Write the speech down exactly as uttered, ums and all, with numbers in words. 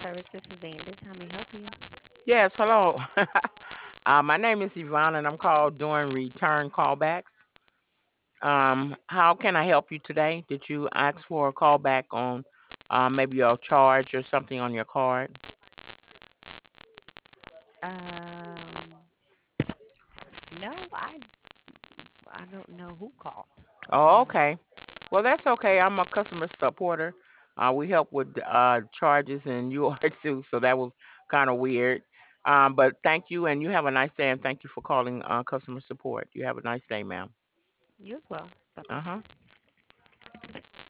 Service. This is Candace. How may I help you? Yes, hello. uh, my name is Yvonne, and I'm called doing return callbacks. Um, how can I help you today? Did you ask for a callback on uh, maybe your charge or something on your card? Um, no, I I don't know who called. Oh, So okay. Well, that's okay. I'm a customer supporter. Uh, we help with uh, charges, and you are too, so that was kind of weird. Um, but thank you, and you have a nice day, and thank you for calling uh, customer support. You have a nice day, ma'am. you as well. Bye Uh bye. huh.